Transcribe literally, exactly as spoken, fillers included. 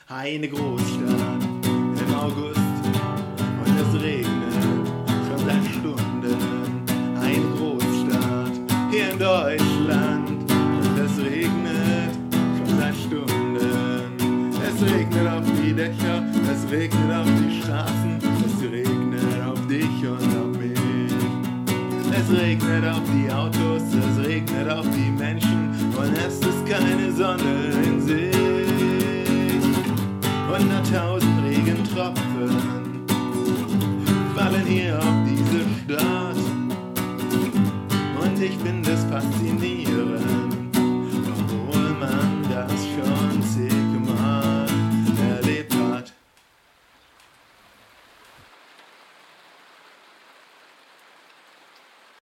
Eine Großstadt im August und es regnet schon seit Stunden. Eine Großstadt hier in Deutschland und es regnet schon seit Stunden. Es regnet auf die Dächer, es regnet auf die Straßen, es regnet auf dich und auf mich. Es regnet auf die Autos, es regnet auf die Menschen und es ist keine Sonne in Sicht. Hunderttausend Regentropfen fallen hier auf diese Stadt und ich finde es faszinierend,